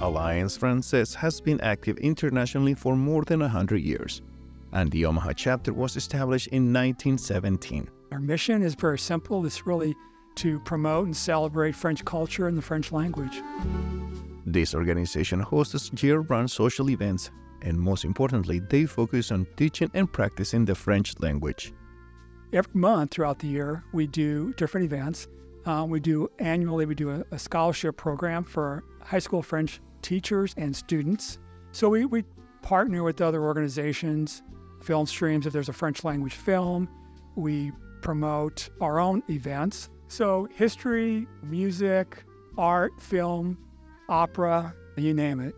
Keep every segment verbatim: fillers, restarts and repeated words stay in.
Alliance Française has been active internationally for more than one hundred years, and the Omaha chapter was established in nineteen seventeen. Our mission is very simple. It's really to promote and celebrate French culture and the French language. This organization hosts year-round social events, and most importantly, they focus on teaching and practicing the French language. Every month throughout the year, we do different events. Um, we do annually, we do a, a scholarship program for high school French teachers and students. So we, we partner with other organizations, film streams, if there's a French language film. We promote our own events. So history, music, art, film, opera, you name it.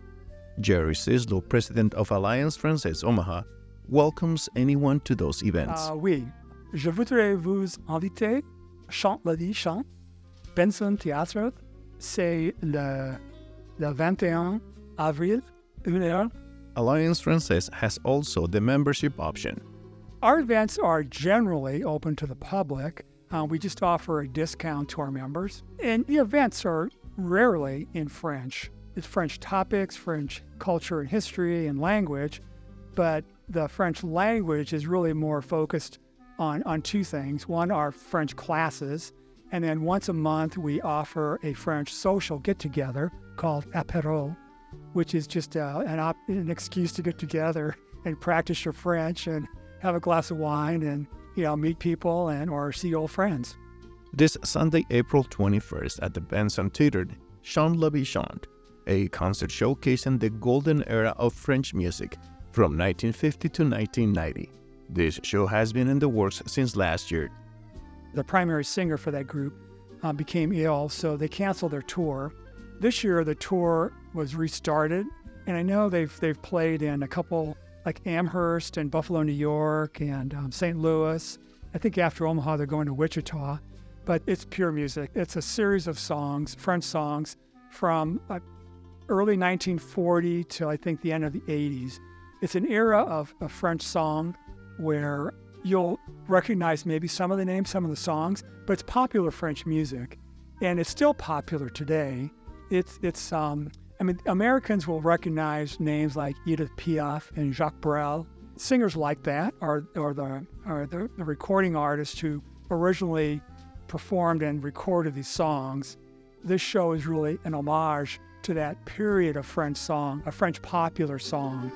Jerry Sislo, president of Alliance Française Omaha, welcomes anyone to those events. Uh, oui, je voudrais vous inviter. Chante la vie, chante. Benson Théâtre, c'est le, le vingt et un avril, une heure. Alliance Française has also the membership option. Our events are generally open to the public. Uh, we just offer a discount to our members. And the events are rarely in French. It's French topics, French culture and history and language, but the French language is really more focused on, on two things. One are French classes, and then once a month we offer a French social get-together called apéro, which is just uh, an, op- an excuse to get together and practice your French and have a glass of wine and, you know, meet people and or see old friends. This Sunday, April twenty-first at the Benson Theater, Chante la vie, chante, a concert showcasing the golden era of French music from nineteen fifty to nineteen ninety. This show has been in the works since last year. The primary singer for that group uh, became ill, so they canceled their tour. This year, the tour was restarted, and I know they've they've played in a couple like Amherst and Buffalo, New York, and um, Saint Louis. I think after Omaha, they're going to Wichita. But it's pure music. It's a series of songs, French songs, from uh, early nineteen forty to I think the end of the eighties. It's an era of a French song where you'll recognize maybe some of the names, some of the songs, but it's popular French music, and it's still popular today. It's, it's um, I mean, Americans will recognize names like Edith Piaf and Jacques Brel. Singers like that are, are, the, are the, the recording artists who originally performed and recorded these songs. This show is really an homage to that period of French song, a French popular song.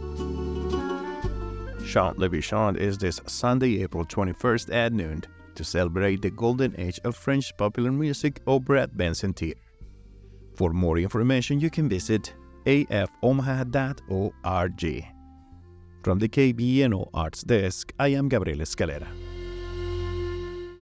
Chante la vie, chante is this Sunday, April twenty-first at noon to celebrate the golden age of French popular music over at Benson Theater. For more information, you can visit a f omaha dot org. From the K B N O Arts Desk, I am Gabriel Escalera.